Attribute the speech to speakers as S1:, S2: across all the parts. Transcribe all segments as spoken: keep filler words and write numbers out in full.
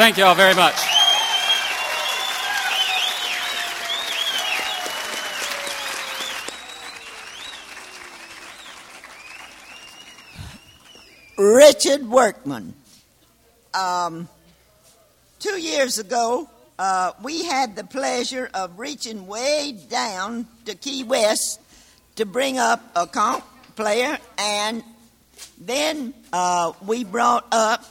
S1: Thank you all very much.
S2: Richard Workman. Um, two years ago, uh, we had the pleasure of reaching way down to Key West to bring up a conch player, and then uh, we brought up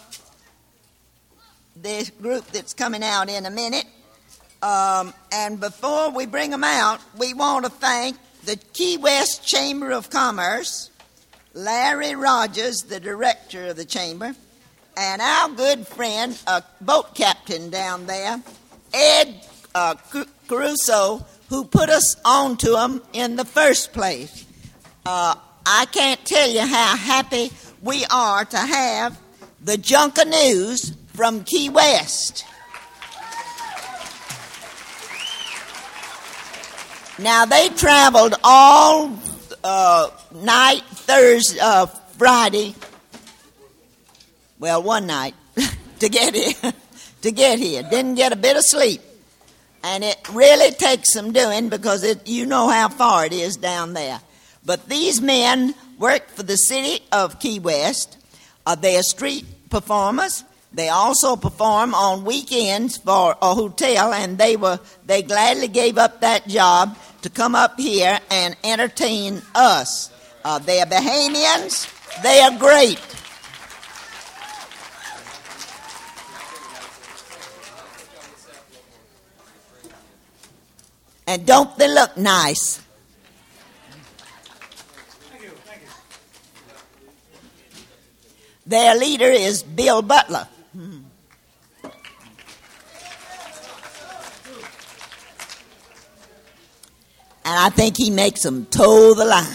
S2: this group that's coming out in a minute. Um, and before we bring them out, we want to thank the Key West Chamber of Commerce, Larry Rogers, the director of the chamber, and our good friend, a boat captain down there, Ed uh, Caruso, who put us on to them in the first place. Uh, I can't tell you how happy we are to have the Junkanoo from Key West. Now, they traveled all uh, night, Thursday, uh, Friday, well, one night, to get here. to get here. Didn't get a bit of sleep. And it really takes some doing because it, you know how far it is down there. But these men work for the city of Key West. Uh, they are street performers. They also perform on weekends for a hotel, and they were they gladly gave up that job to come up here and entertain us. Uh, they are Bahamians. They are great. And don't they look nice?
S3: Thank you, thank you.
S2: Their leader is Bill Butler. Hmm. And I think he makes them toe the line.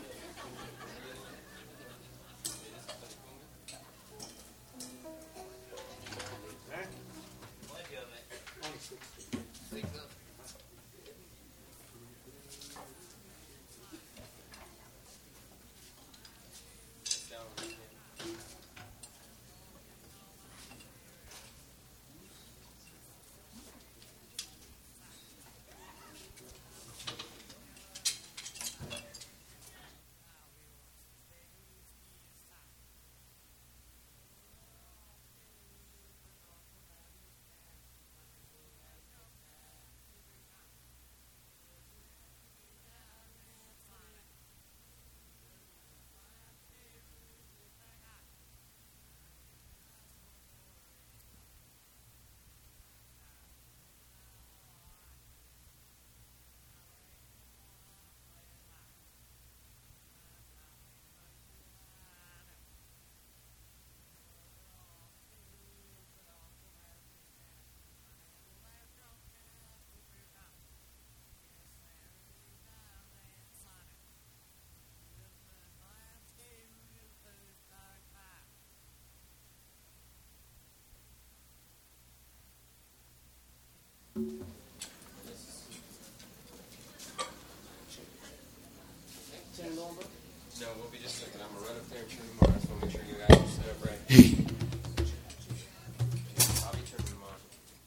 S4: No, we'll be just looking. I'm going to run up there and turn them on. I just want to make sure you guys are set up right.
S5: Hey.
S4: I'll be turning them on.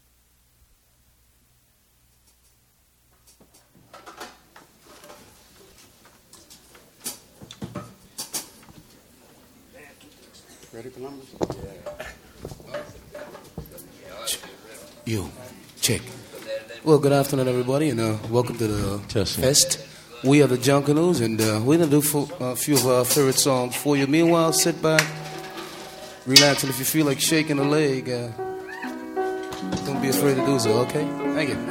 S5: Ready, Columbus? Yeah. You, check.
S6: Well, good afternoon, everybody, and uh, welcome to the
S5: Testing.
S6: fest. We are the Junkanoos, and uh, we're going to do fo- a few of our favorite songs for you. Meanwhile, sit back, relax, and if you feel like shaking a leg, uh, don't be afraid to do so, okay? Thank you.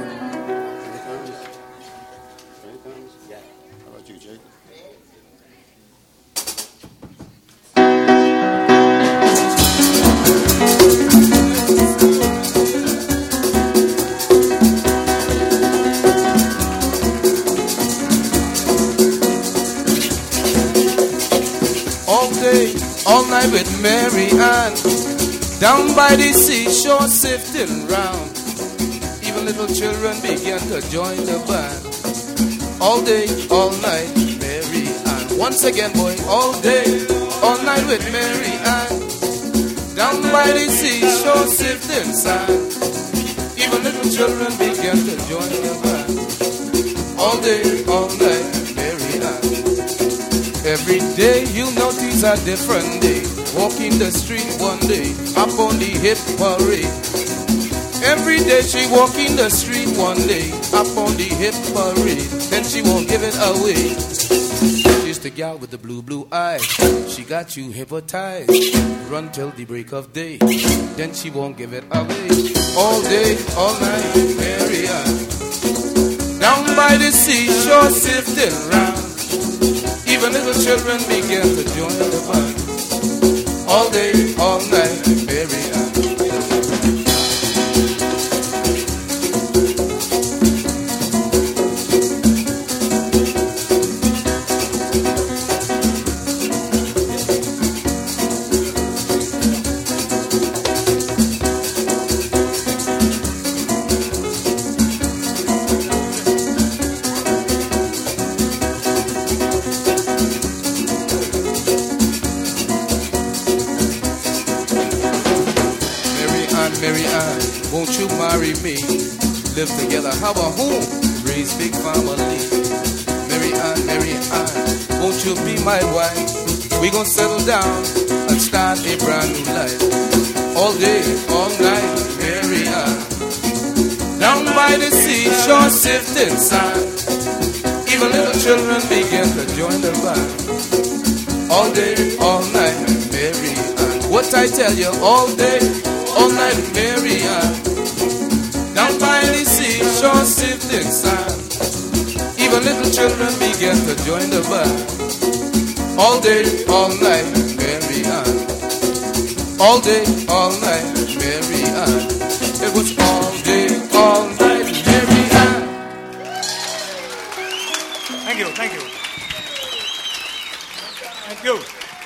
S5: How about you, Jake?
S6: All night with Mary Ann, down by the seashore sifting round. Even little children began to join the band. All day, all night, Mary Ann. Once again, boy, all day, all night with Mary Ann, down by by the seashore sifting sand. Even little children began to join the band. All day, all night, Mary Ann. Every day you notice a different day. Walking the street one day, up on the hip parade. Every day she walking the street one day, up on the hip parade. Then she won't give it away. She's the gal with the blue, blue eyes. She got you hypnotized. Run till the break of day. Then she won't give it away. All day, all night, Mary Ann. Down by the seashore, sifting round. Even little children begin to join the band. All day, all night, Mary Ann. Mary Ann, won't you marry me? Live together, have a home, raise big family. Mary Ann, Mary Ann, won't you be my wife? We gon' settle down and start a brand new life. All day, all night, Mary Ann. Down by the seashore, sifting sand. Even little children begin to join the band. All day, all night, Mary Ann. What I tell you, all day, all night, Mary Ann. Down by the seashore, sifting sand. Even little children begin to join the band. All day, all night, Mary Ann. All day, all night, Mary Ann. It was all day, all night, Mary Ann.
S1: Thank you, thank you. Thank you.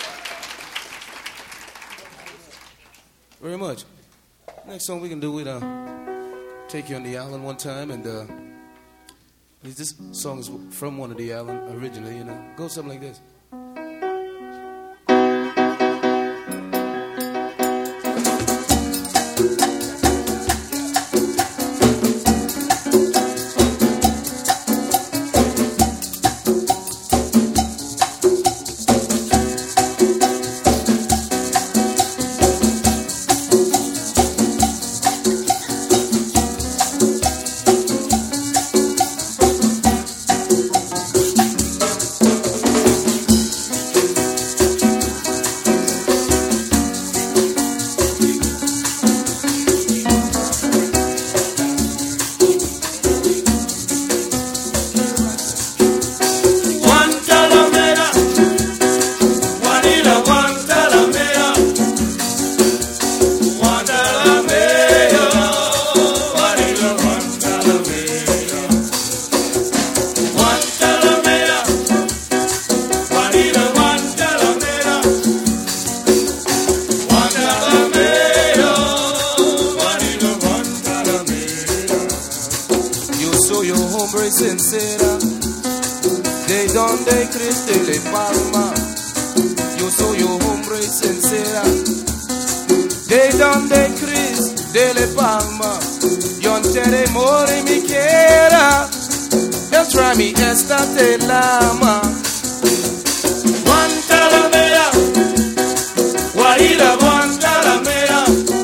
S6: Very much. Next song we can do, we'd uh, take you on the island one time, and uh, this song is from one of the island originally, you know. Go something like this. Sincera, de donde Cristo le palma. Yo soy un hombre sincera, de donde Cristo le palma. Yo enteré more mi quiera, el try me esta te lama.
S1: Guantanamera, Guajira, Guantanamera,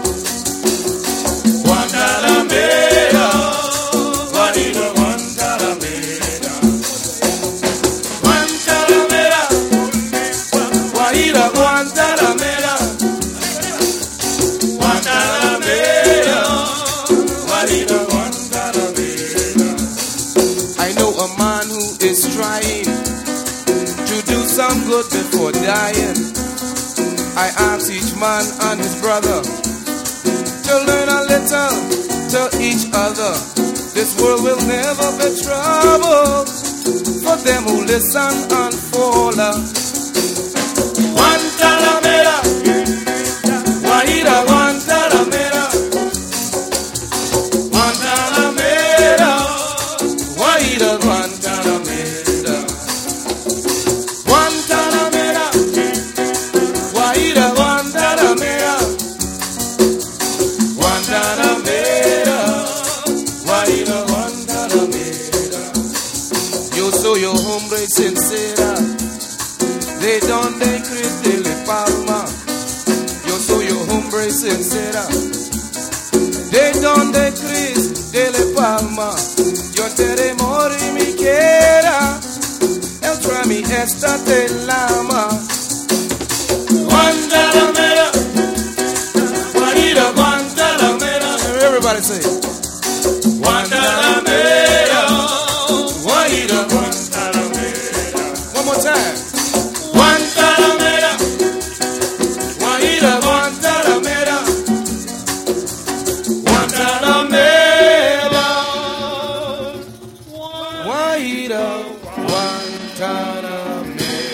S1: Guantanamera, Guajira, Guantanamera, Guantanamera, Guajira, Guantanamera, Guantanamera, Guajira, Guantanamera.
S6: I know a man who is trying to do some good before dying. I ask each man and his brother to learn a little to each other. This world will never be trouble for them who listen and follow.
S1: Guantanamera, Guajira, Guantanamera, Guantanamera,
S6: Guajira, Guantanamera.
S1: Guantanamera, Guajira, Guantanamera,
S6: Palma. Yo soy un hombre sincera. De donde Cris de Le Palma. Yo te amor y mi quiera. El trami esta te lama.
S1: Guantanamera, Guajira, Guantanamera.
S6: Everybody say it.
S1: Guantanamera, Guajira, Guantanamera.
S6: One more time.
S1: Guantanamera, Guajira, Guantanamera. Guantanamera,
S6: Guajira, Guantanamera.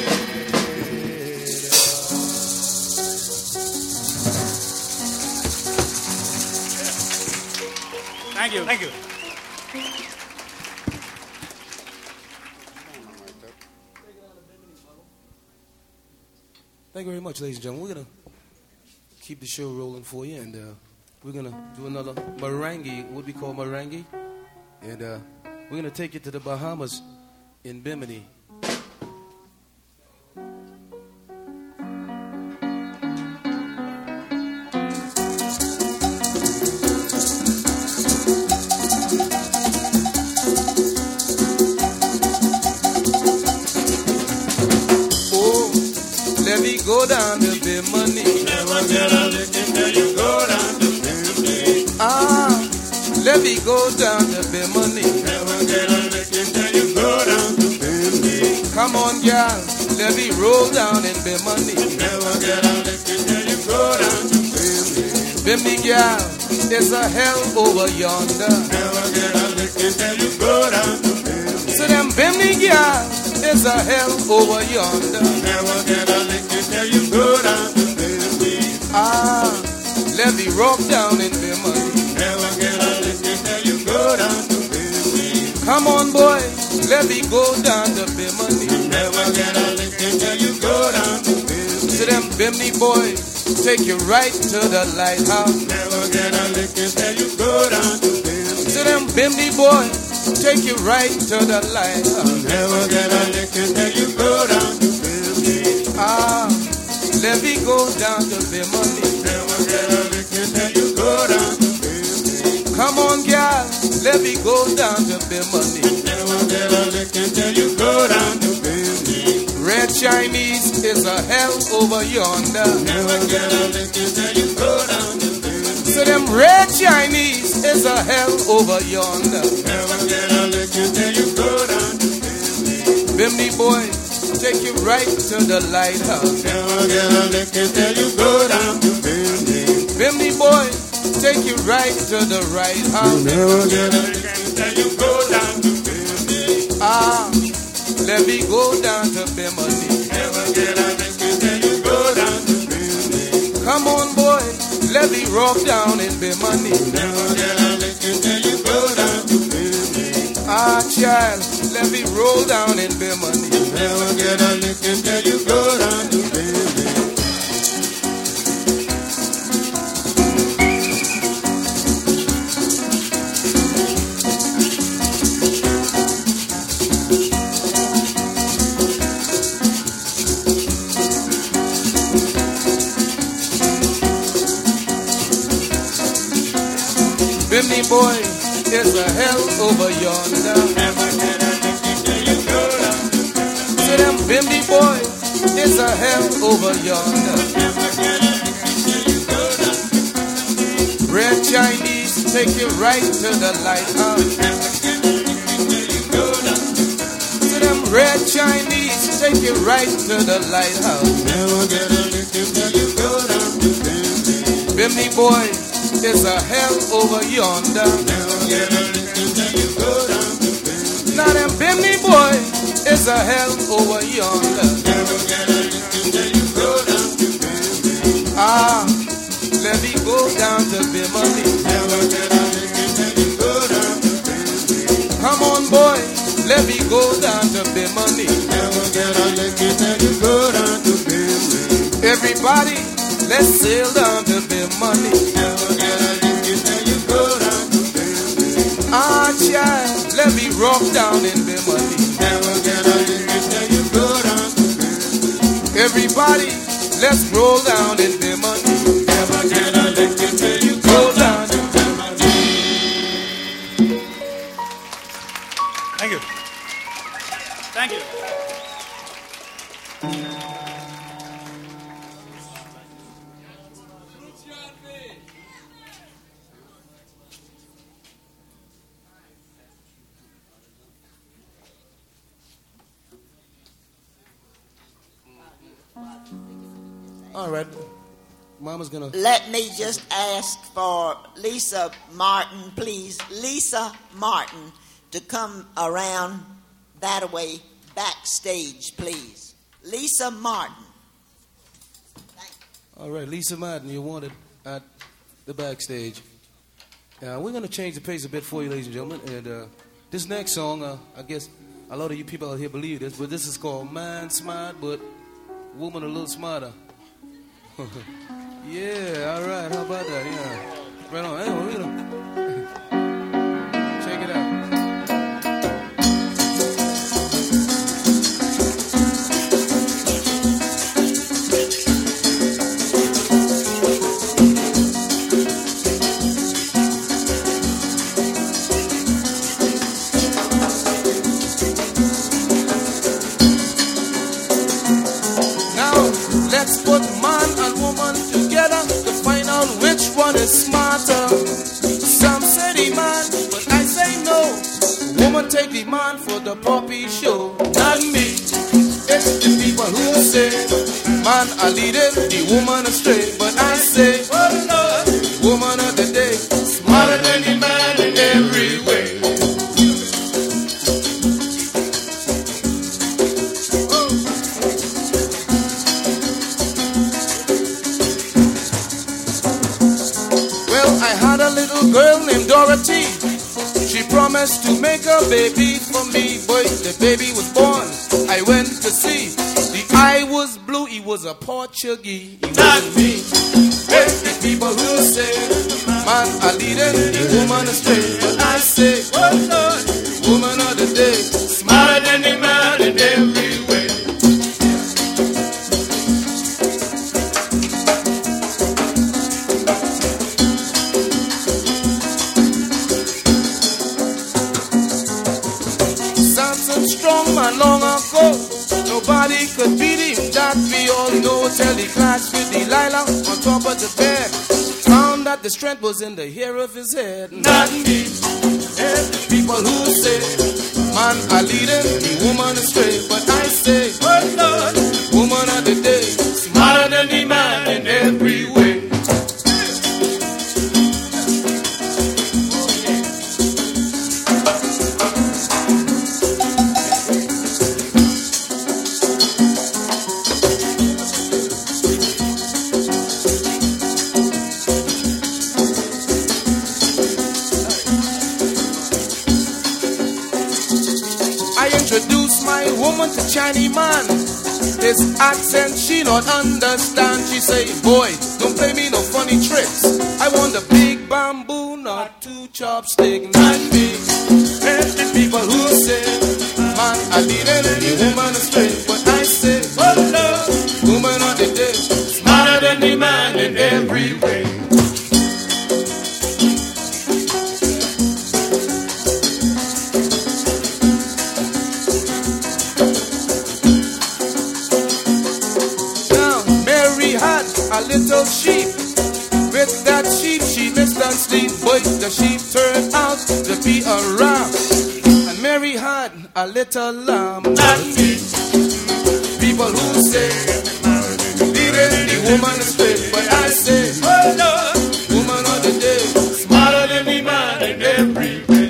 S1: Thank you. Thank you.
S6: Thank you very much, ladies and gentlemen. We're going to keep the show rolling for you, and uh, we're going to do another merengue, what we call merengue. And uh, we're going to take it to the Bahamas in Bimini. Oh, let me go down to Bimini.
S1: Never get a lick until you go down to Bimini.
S6: Ah, let me go down to Bimini.
S1: Never get a lick until you go down to Bimini.
S6: Come on, girl, let me roll down in Bimini.
S1: Never get a lick until you go down to Bimini.
S6: Bimini, girl, there's a hell over yonder.
S1: Never get a lick until you go down to Bimini.
S6: So them Bimini, girl, there's a hell over yonder.
S1: Never get a lick until you go down to Bimini.
S6: Ah, let me rock down in Bimini.
S1: Never get a lick until you go down to Bimini.
S6: Come on, boy, let me go down to Bimini.
S1: Never get a lick until you go down to Bimini.
S6: So them Bimini boys take you right to the lighthouse.
S1: Never get a lick until you go down to Bimini.
S6: So them Bimini boys take you right to the lighthouse.
S1: Never get a lick until you go down to Bimini.
S6: Ah, let me go down to Bimini.
S1: Never get a lick until you go down to Bimini.
S6: Come on, girl, let me go down to Bimini.
S1: Never get a lick until you go down to Bimini.
S6: Red Chinese is a hell over yonder.
S1: Never get a lick until you go down to Bimini.
S6: So them red Chinese is a hell over yonder.
S1: Never get a lick until you go down to Bimini.
S6: Bimini boy, take you right to the lighthouse.
S1: Never get a lick until you go down to Bimini.
S6: Bimini boy, take you right to the right house.
S1: Never get a lick until you go down to Bimini.
S6: Ah, let me go down to Bimini.
S1: Never get a lick until you go down to Bimini.
S6: Come on, boy, let me rock down in Bimini.
S1: Never get a lick until you go down to Bimini.
S6: Ah, child, let me roll down in Bimini.
S1: Never get a lick until you go down to Bimini.
S6: Bimini boy, there's a hell over yonder.
S1: Never get a lick until you go down to Bimini.
S6: So them Bimini boy, there's a hell over yonder.
S1: Never get a lick until you go down to Bimini.
S6: Red Chinese take you right to the lighthouse.
S1: Never get a lick until you go down to Bimini.
S6: So them red Chinese take you right to the lighthouse.
S1: Never get a lick until you go down to Bimini.
S6: Bimini boy, there's a hell over yonder.
S1: Never get a lick until you go down to Bimini.
S6: Now them Bimini boy, it's a hell over yonder.
S1: Never get a lick until you go down to Bimini.
S6: Ah, let me go down to Bimini.
S1: Never get a lick until you go down to Bimini.
S6: Come on, boy, let me go down to Bimini.
S1: Never get a lick until you go down to Bimini.
S6: Everybody, let's sail down to Bimini.
S1: Never get a lick until you go down to Bimini.
S6: Ah, child, let me rock down in Bimini.
S1: Never get a lick until you go down to Bimini.
S6: Everybody, let's roll down in Bimini. Never get a lick until you roll down in Bimini.
S3: Thank you. Thank you.
S6: All right. Mama's gonna.
S2: Let me just ask for Lisa Martin, please. Lisa Martin to come around that way backstage, please. Lisa Martin.
S6: All right, Lisa Martin, you're wanted at the backstage. Uh, we're going to change the pace a bit for you, ladies and gentlemen. And uh, this next song, uh, I guess a lot of you people out here believe this, but this is called Man Smart, but Woman a Little Smarter. Yeah, all right, how about that? Yeah. Right on. Hey, we're gonna check it out. Let's put man and woman together to find out which one is smarter. Some say the man, but I say no. Woman take the man for the puppy show. Not me. It's the people who say man are leading the woman astray. But I say, oh Lord, woman of the day, smarter than the man in every way. Girl named Dorothy, she promised to make a baby for me, but the baby was born. I went to see. The eye was blue, he was a Portuguese. He not me. It's the people who say man are leading the woman astray, but I say, oh Lord, woman of the day, smarter than the man in every way. Strong man long ago, nobody could beat him, that we all know. Till he clashed with Delilah on top of the bed, found that the strength was in the hair of his head. Not me. And the people who say man are leading the woman astray, but I say, oh Lord, woman of the day, smarter than the man in every way. Woman to Chinese man, his accent she not understand. She say, boy, don't play me no funny tricks. I want a big bamboo, not two chopstick. Not me. And the people who say man are leading the woman astray, but I say, oh Lord, woman of the day, smarter than the man in every way. A little sheep, with that sheep she missed and sleep, but the sheep turned out to be a ram, and Mary had a little lamb. Not me. People who say leading the woman astray, but I say, oh Lord, woman of the day, smarter than the man in every way.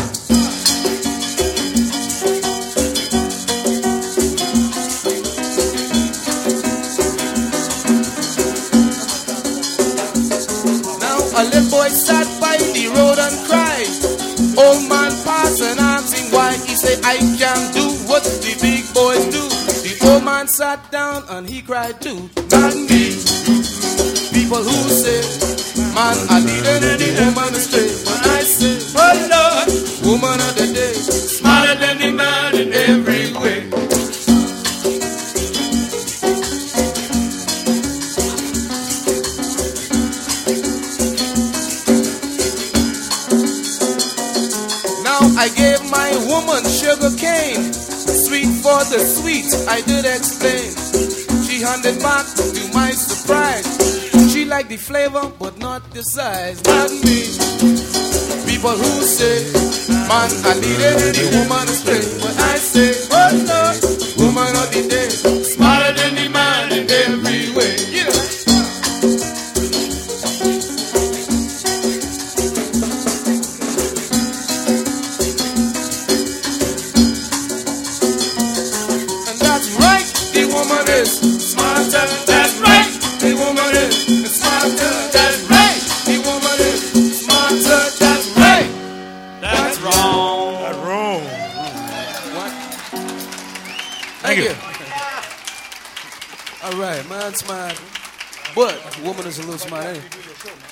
S6: A little boy sat by the road and cried. Old man passed and asked him why. He said, I can do what the big boys do. The old man sat down and he cried too. Not me. People who say man are leading the woman astray, but I say, oh Lord, woman of the day, smarter than the man in every way. My woman, sugar cane, sweet for the sweet, I did explain. She handed back to my surprise. She liked the flavor, but not the size. Not me. People who say, man, I need it, the woman is straight. But I say, oh no, woman of the day, smarter than the man in every way. Yeah. And that's right, the woman is smarter. That's right, the woman is smarter. That's right, the woman is smarter. That's right.
S3: That's wrong.
S7: That's wrong.
S6: What?
S3: Thank you.
S6: All right, man's smart, but woman is a little smart, ain't it?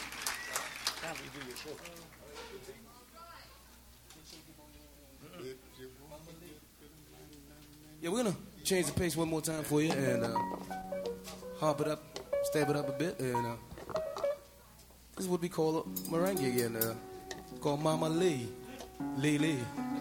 S6: Yeah, we're gonna change the pace one more time for you and uh, hop it up, stab it up a bit, and uh, this is what we call a merengue again, uh, called Mama Lee, Lee Lee.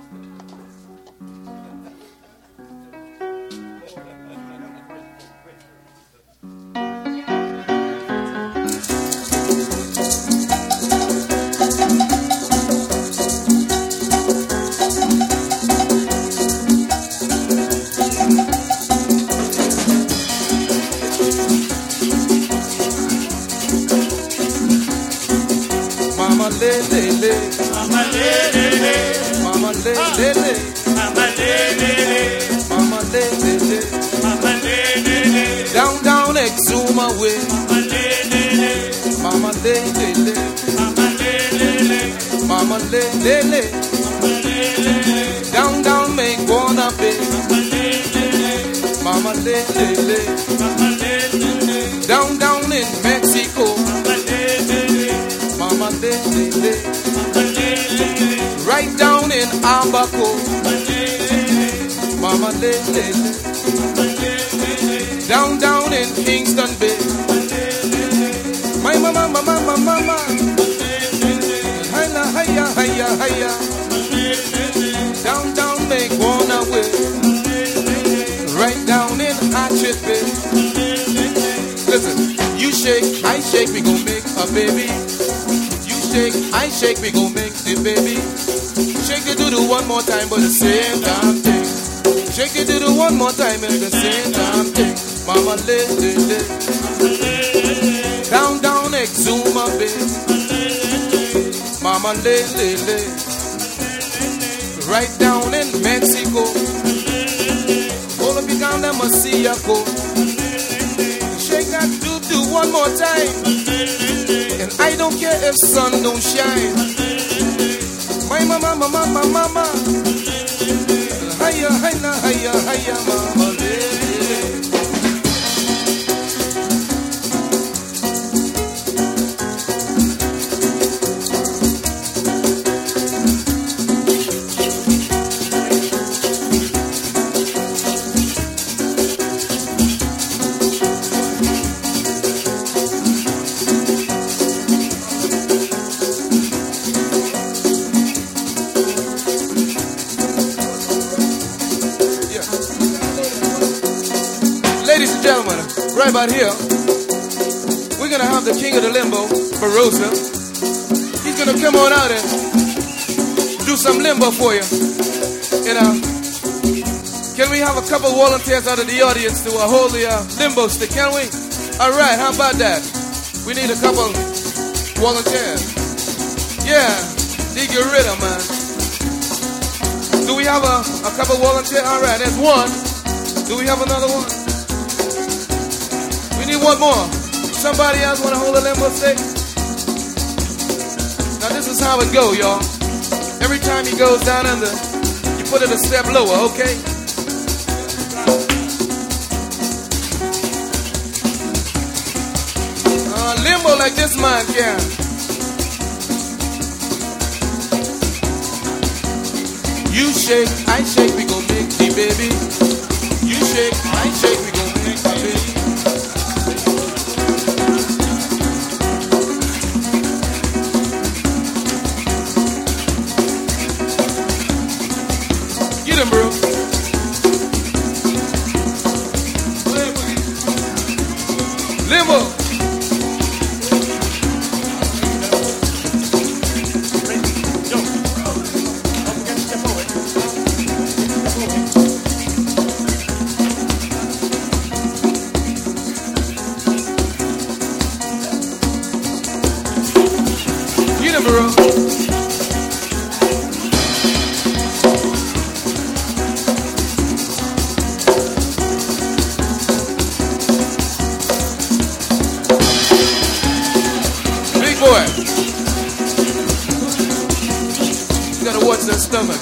S6: Mama le le le,
S3: Mama le le le,
S6: mama le le le,
S3: mama le le le,
S6: mama le le le.
S3: mama le le le,
S6: Down down Exuma way,
S3: mama le le le,
S6: mama le le le,
S3: mama le le le,
S6: mama le le le.
S3: mama le le le,
S6: Down down make wanna be,
S3: mama le le le,
S6: mama le le le.
S3: mama le le le,
S6: Down down in Mexico,
S3: mama le le le,
S6: mama le le le.
S3: mama le le le,
S6: Right down in Abaco,
S3: mama le le le,
S6: mama le le le.
S3: mama le le le,
S6: Down down in Kingston Bay,
S3: mama le le le,
S6: my mama mama mama mama.
S3: mama le le le,
S6: Hiya hiya hiya hiya.
S3: mama le le le,
S6: Down down make wanna way, right down in Hatchet Bay. Listen, you shake, I shake, we gon' make a baby. You shake, I shake, we gon' make the baby. Shake the doodle one more time, but the same damn thing. Shake the doodle one more time, and the same damn thing. Mama le le le. Down down Exuma Bay. Mama le le le. Right down in Mexico. All of you down there must see ya go. Shake that doop do one more time. And I don't care if sun don't shine. My mama, mama, mama, mama. Hiya, hiya, hiya, hiya, mama. Ladies and gentlemen, right about here, we're gonna have the king of the limbo, Barossa. He's gonna come on out and do some limbo for you. You know, can we have a couple volunteers out of the audience to uh, hold the uh, limbo stick? Can we? All right, how about that? We need a couple volunteers. Yeah, dig your rhythm, man. Do we have a, a couple volunteers? All right, there's one. Do we have another one? We need one more. Somebody else want to hold a limbo stick? Now this is how it go, y'all. Every time he goes down under, you put it a step lower, okay? Uh, limbo like this man can. You shake, I shake, we gon' make the baby. You shake, I shake, we gon' make the baby. Emerald. Big boy. You gotta watch that stomach.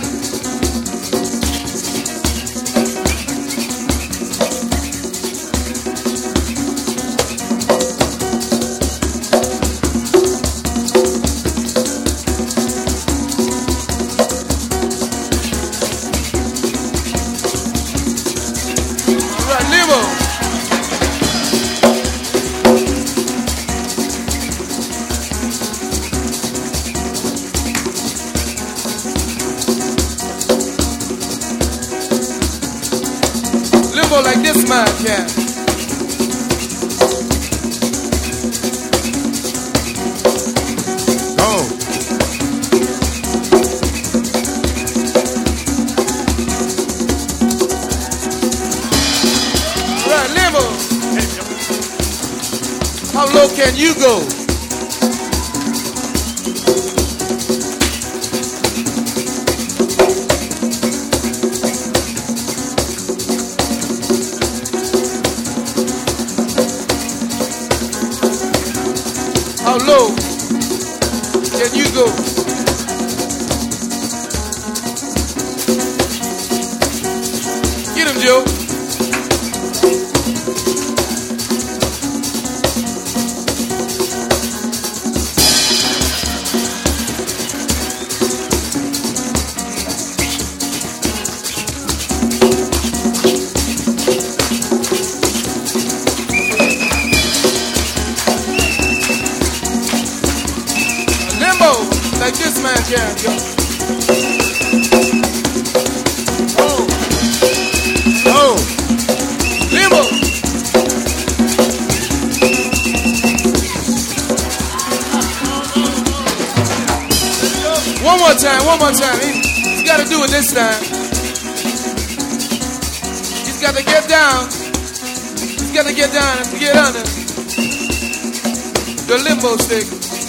S6: Like this man can.
S1: Go.
S6: Right, Limbo. How low can you go? How low can you go? Get him, Joe. Like this man can go. Oh, oh, Limbo. One more time, one more time. He, he's got to do it this time. He's got to get down. He's got to get down and get under the limbo stick.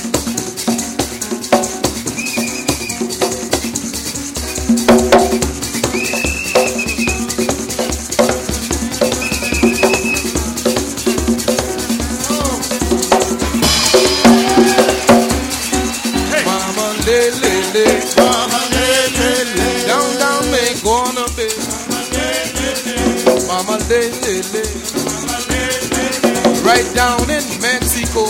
S6: Down, down, make gonna be. Mama, lay, lay, lay. Right down in Mexico.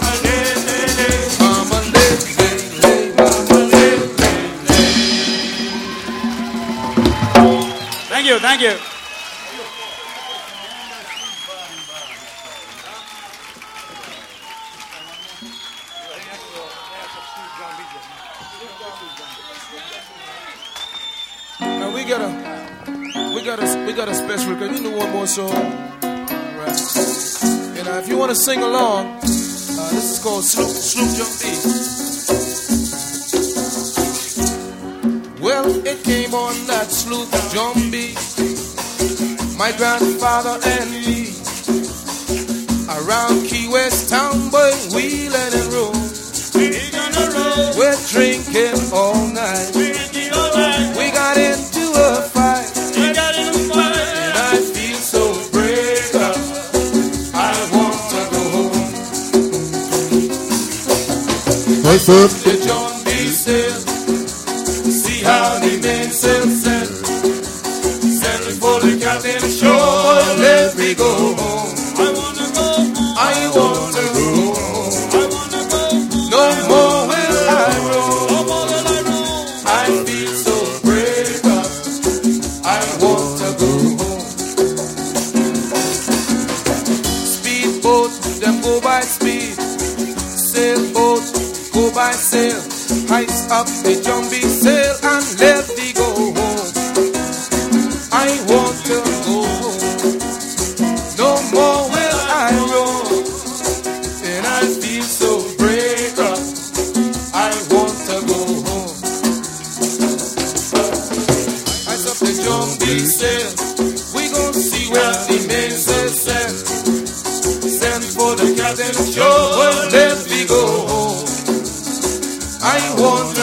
S6: Mama, lay, lay, lay. Mama, lay, lay, lay.
S3: Thank you, thank you.
S6: Now we got a, we got a, we got a special record. You know one more song, right? And uh, if you want to sing along, uh, this is called Sloop Sloop Jump B. Well, it came on that Sloop Jump B. My grandfather and me around Key West town, boy, wheeling and roll. We're drinking all night. We got into a fight. And I feel so break up. I want to go home.
S1: What's up?
S6: The John B. sail. See how the men sail set. Send me for the captain shore. Let me go home.
S3: I wanna go home.
S6: I want to go home.
S3: I wanna go home.
S6: No more will I roam.
S3: No more will I roam.
S6: I feel so break up. I want to go home. Speedboat, them go by speed. Sailboat, go by sail. Heights up, the jumbie sail and let me go home. I want to go home. No more will I roam. And I feel so break up. I want to go home. Eyes up the jumbie sail. We gon' see where the main sail set. Send for the captain, sure, let me go home. won't